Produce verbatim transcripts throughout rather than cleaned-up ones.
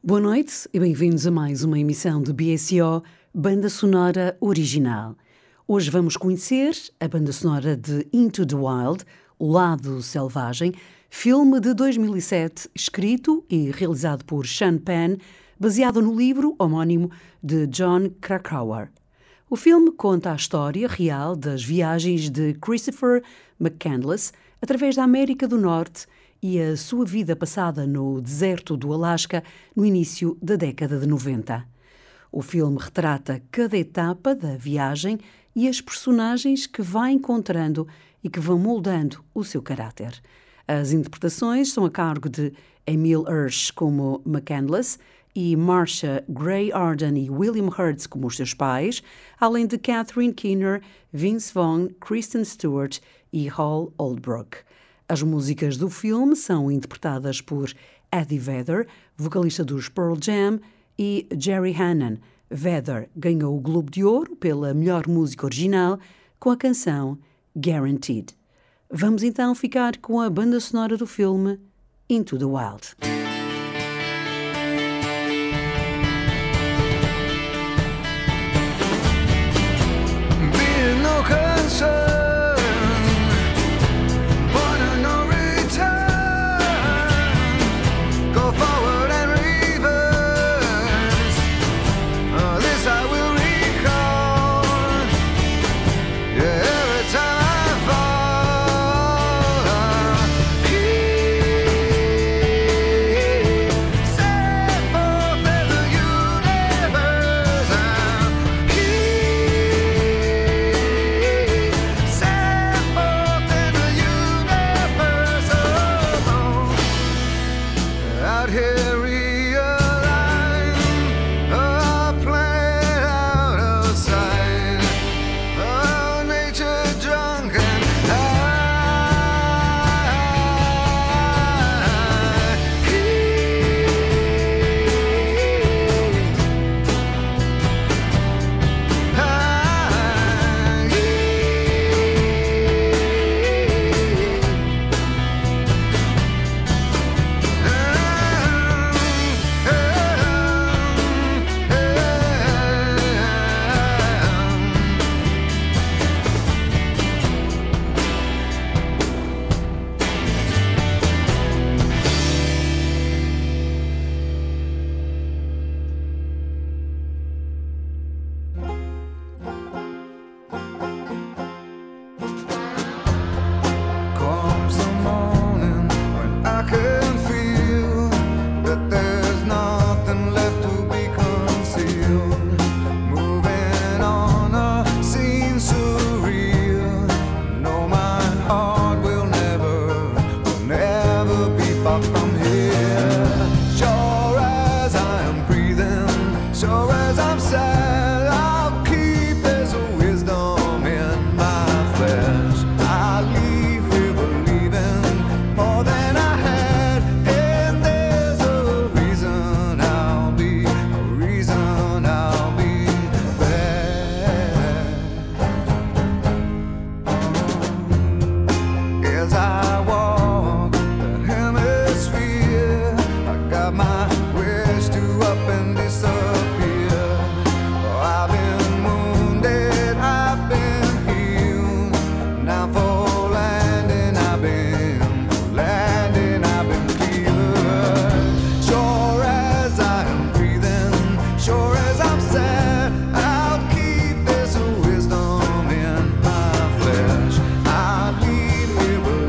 Boa noite e bem-vindos a mais uma emissão de B S O, Banda Sonora Original. Hoje vamos conhecer a banda sonora de Into the Wild, O Lado Selvagem, filme de dois mil e sete, escrito e realizado por Sean Penn, baseado no livro homónimo de John Krakauer. O filme conta a história real das viagens de Christopher McCandless através da América do Norte e a sua vida passada no deserto do Alasca no início da década de noventa. O filme retrata cada etapa da viagem e as personagens que vai encontrando e que vão moldando o seu caráter. As interpretações são a cargo de Emile Hirsch como McCandless e Marcia Gray Arden e William Hurts como os seus pais, além de Catherine Keener, Vince Vaughn, Kristen Stewart e Hal Oldbrook. As músicas do filme são interpretadas por Eddie Vedder, vocalista dos Pearl Jam, e Jerry Hannon. Vedder ganhou o Globo de Ouro pela melhor música original com a canção Guaranteed. Vamos então ficar com a banda sonora do filme Into the Wild.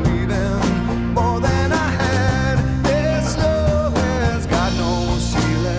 See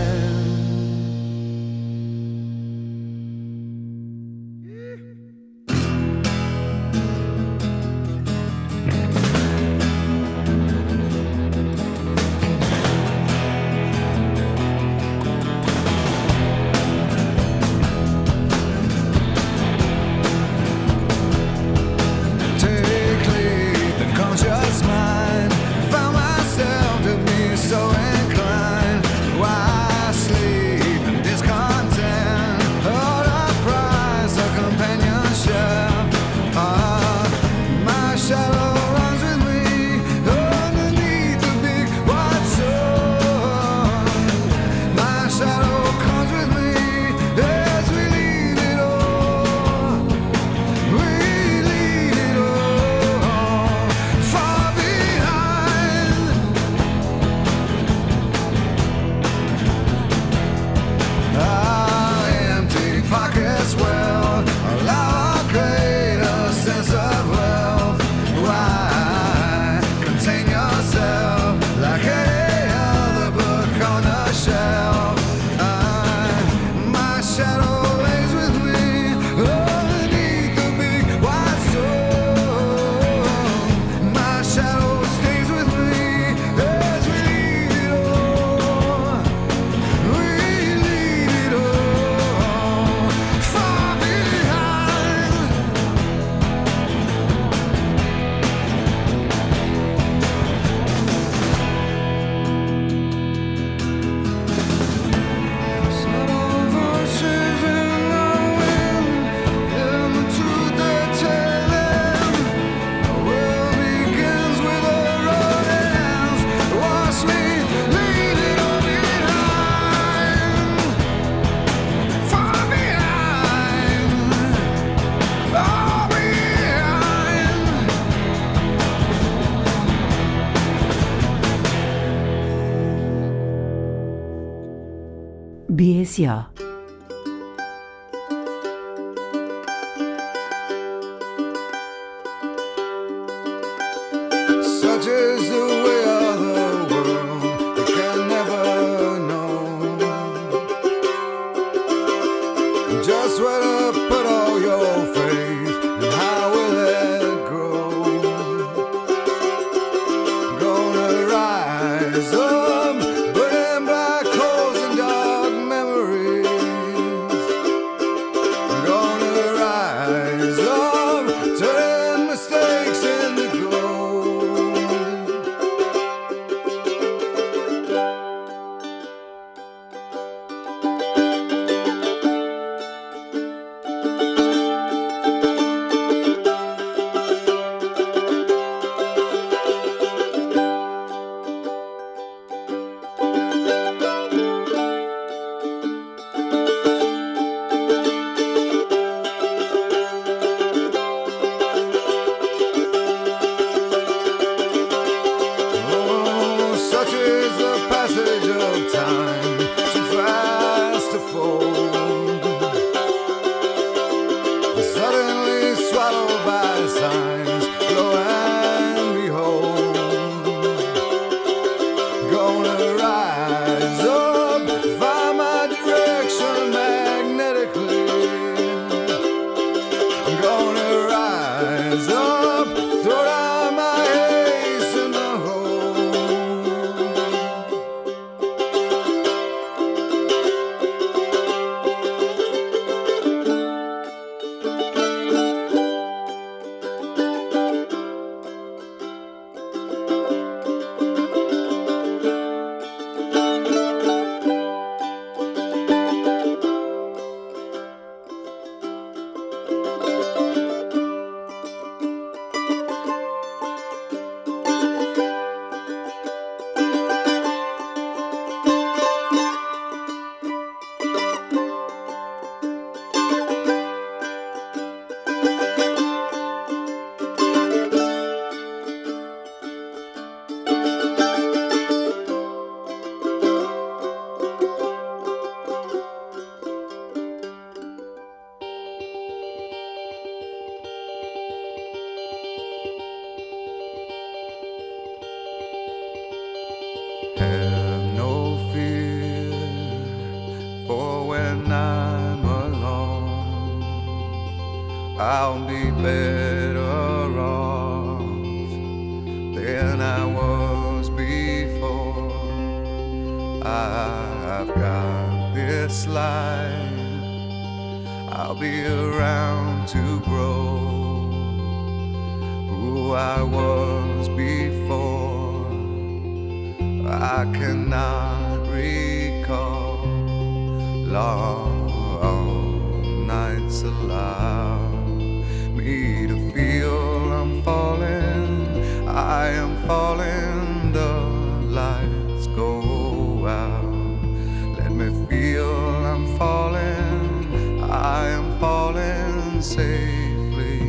B S O. Such is the way of the world, you can never know just where to put all your faith and how will it grow. Gonna rise up, burning black holes and dark memories. Gonna rise up, turning mistakes into gold. Oh, such is the passage of time, too fast to fold, suddenly swallowed by signs, lo and behold. Gonna rise up, find my direction magnetically. Gonna rise up, throw down my ace in the hole. Have no fear for when I'm alone. I'll be better off than I was before. I've got this life, I'll be around to grow who I was before. I cannot recall long nights allow me to feel I'm falling. I am falling, the lights go out. Let me feel I'm falling. I am falling safely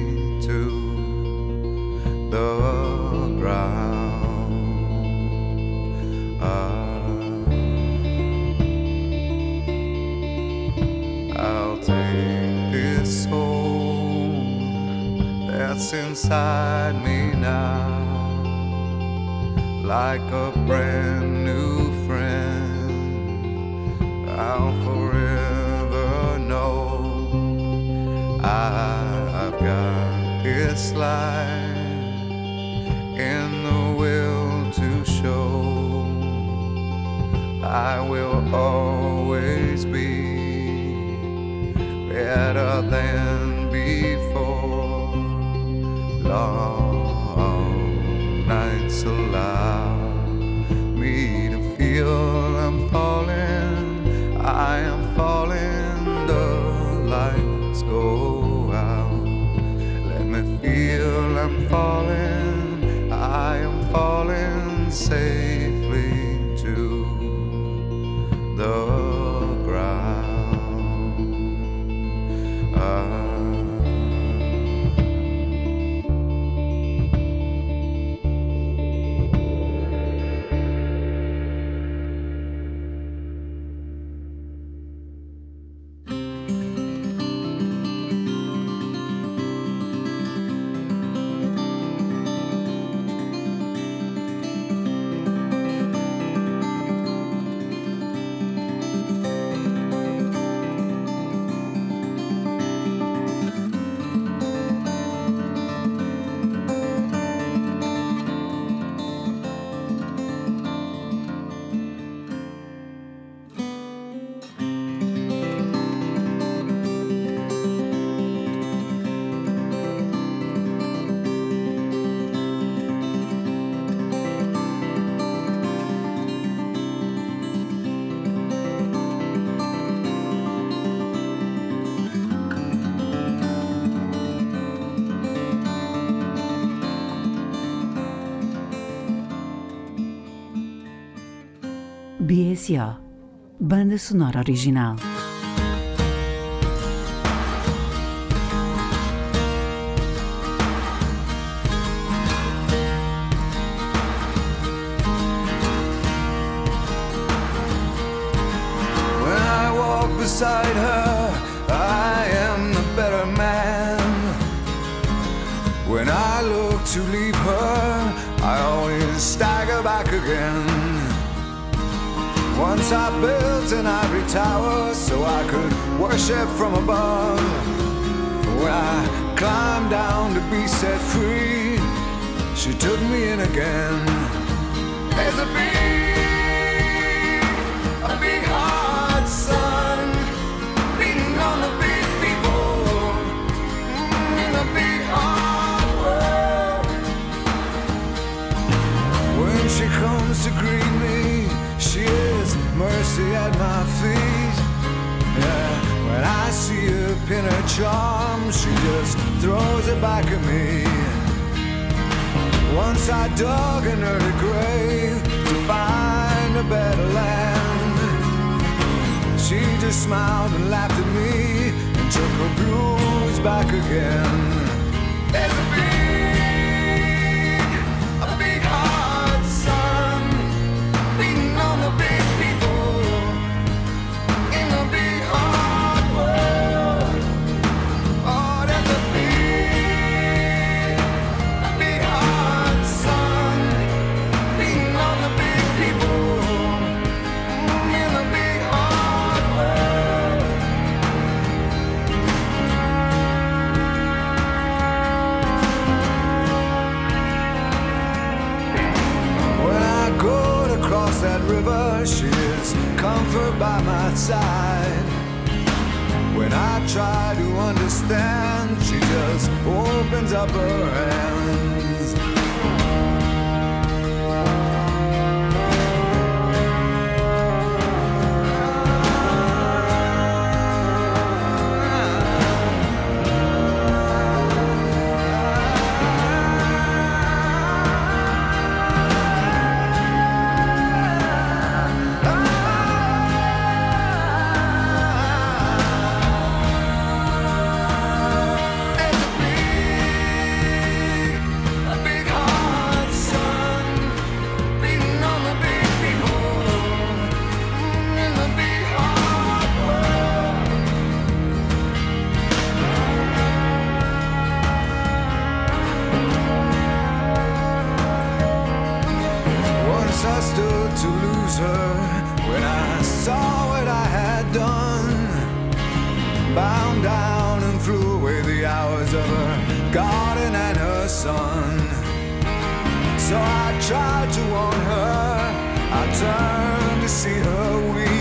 to the ground. I'll take this soul that's inside me now, like a brand new friend, will always be better than before. Long nights allow me to feel I'm falling, I am falling, the lights go out. Let me feel I'm falling, I am falling safely to the ground. Ah. B S O, banda sonora original. When I walk beside her, I am the better man. When I look to leave her, I always stagger back again. Once I built an ivory tower so I could worship from above. When I climbed down to be set free, she took me in again. There's a big, a big hard sun beating on the big people in a big hard world. When she comes to greet me, she is mercy at my feet. Yeah, when I see her pin her charm, she just throws it back at me. Once I dug an early grave to find a better land. She just smiled and laughed at me and took her blues back again. There's a big, a big hard sun beating on the big people in the big hard world. Oh, there's a big, a big hard sun beating on the big people in the big hard world. When I go to cross that river, she is comfort by my side. When I try to understand, she just opens up her hands. I stood to lose her when I saw what I had done. Bound down and threw away the hours of her garden and her son. So I tried to warn her, I turned to see her weep.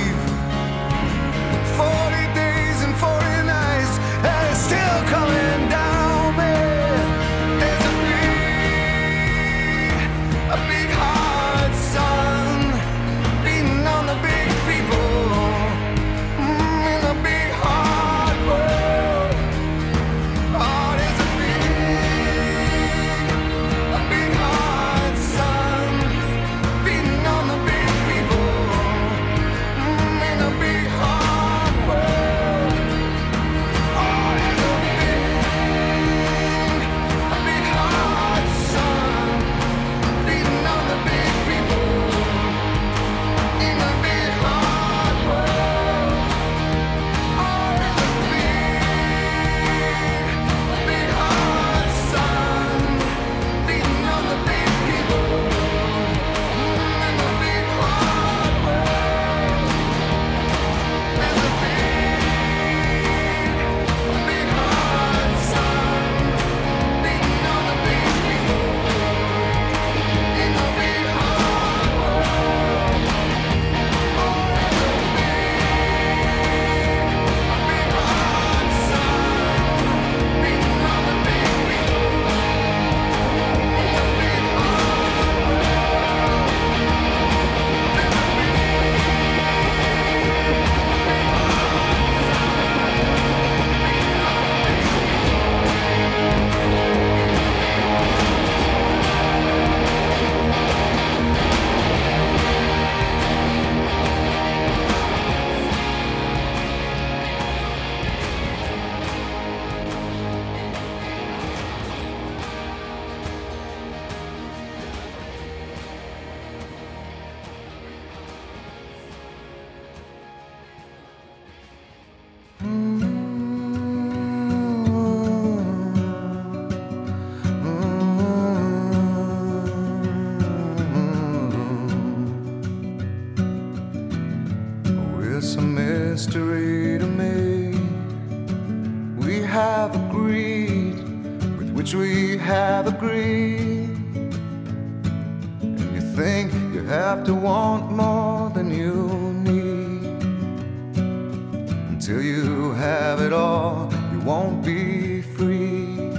It's a mystery to me. We have agreed with which we have agreed. And you think you have to want more than you need. Until you have it all, you won't be free.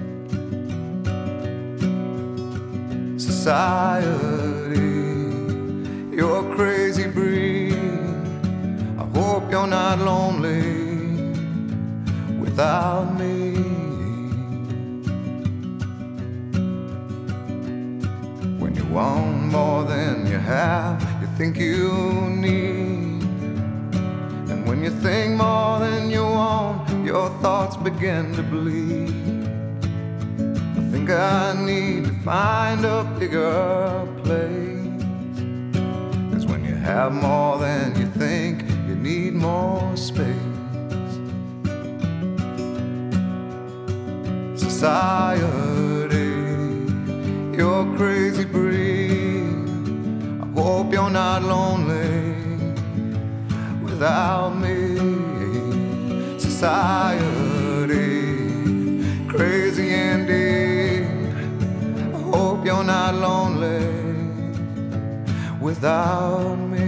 Society, you're crazy breed. Hope you're not lonely without me. When you want more than you have, you think you need. And when you think more than you want, your thoughts begin to bleed. I think I need to find a bigger place. 'Cause when you have more than you think, you need more space. Society, you're crazy breed. I hope you're not lonely without me. Society, crazy indeed. I hope you're not lonely without me.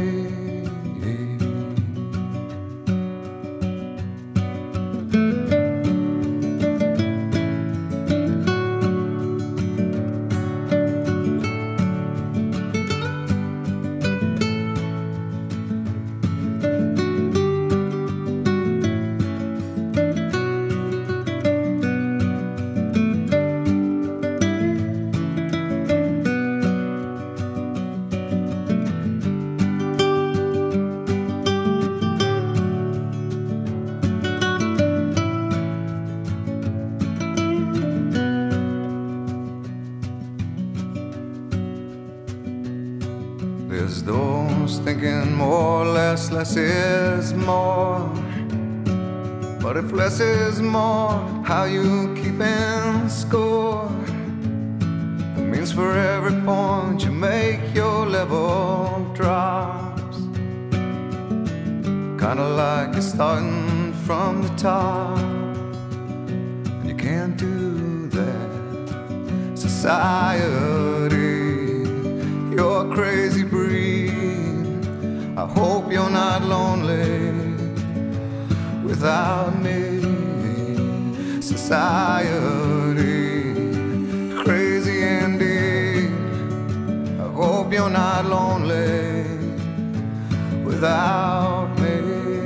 There's those thinking more or less, less is more. But if less is more, how you keeping score? It means for every point you make, your level drops. Kinda like you're starting from the top, and you can't do that. Society, you're crazy breed. I hope you're not lonely without me. Society, crazy indeed. I hope you're not lonely without me.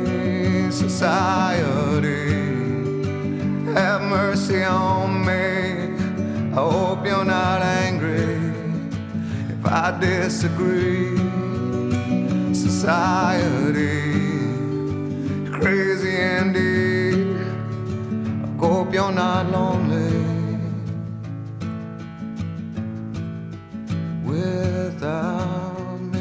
Society, have mercy on me. I hope you're not angry if I disagree. Society, crazy indeed. I hope you're not lonely without me.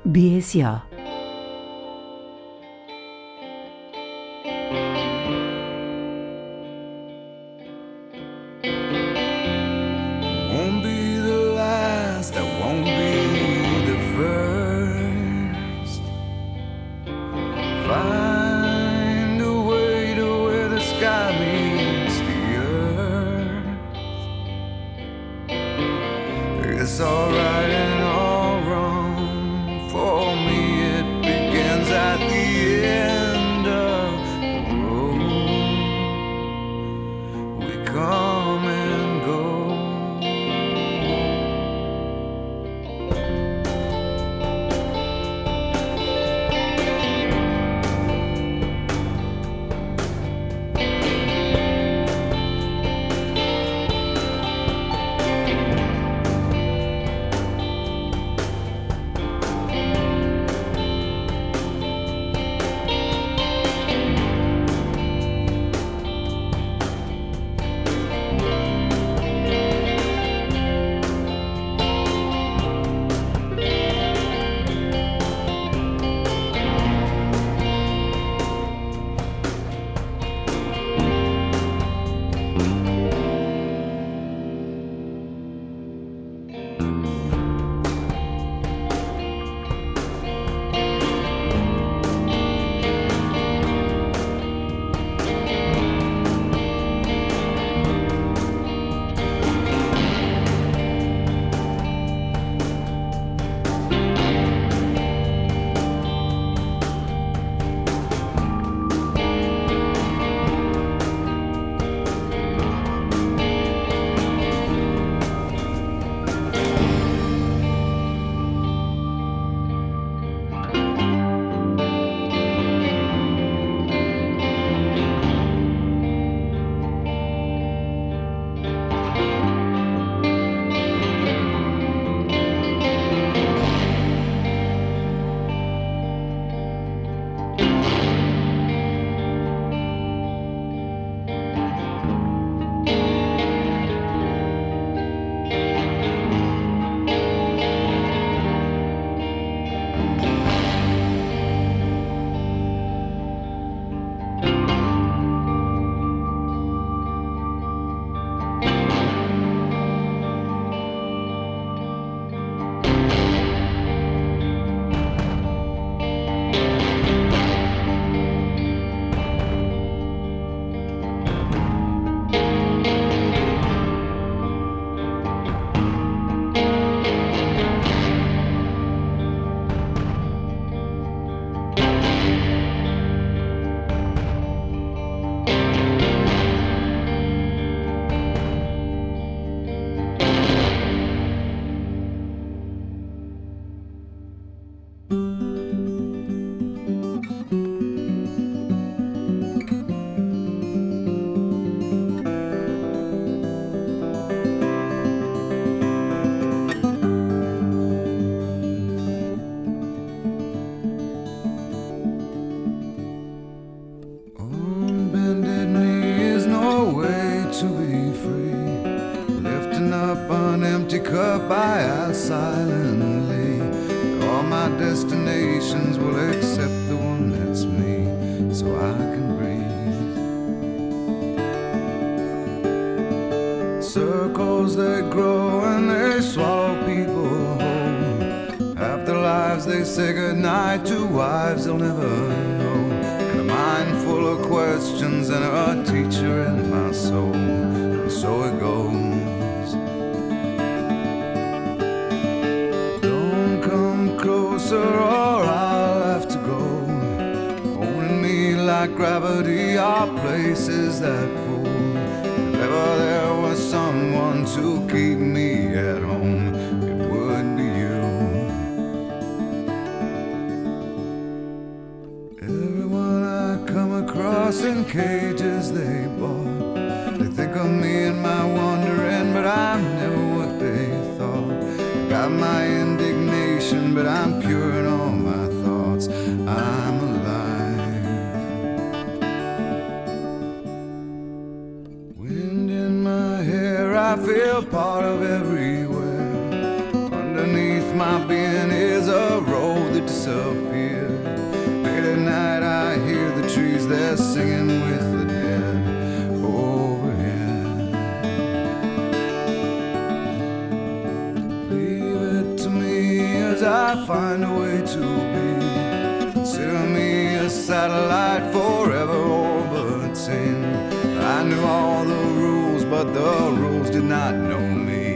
B S O. Won't be the last, I won't be the first. Find a way to where the sky meets the earth. It's alright and all wrong. For me it begins at the end of the road. We come and go. Cup I ask silently. All my destinations will accept the one that's me, so I can breathe. Circles they grow and they swallow people whole. Half their lives they say goodnight to wives they'll never know. And a mind full of questions and a teacher in my soul. And so it goes. Closer or I'll have to go. Holding me like gravity are places that pull. If ever there was someone to keep me at home, it would be you. Everyone I come across in cages they bought, they think of me and my wandering, but I'm never what they thought. I got my indignation, but I'm pure in all my thoughts. I'm alive. Wind in my hair, I feel part of everywhere. Underneath my being is a road that disappear. Late at night I hear the trees, they're singing with the dead overhead. Leave it to me as I find a way to be. Consider me a satellite forever orbiting. I knew all the rules, but the rules did not know me.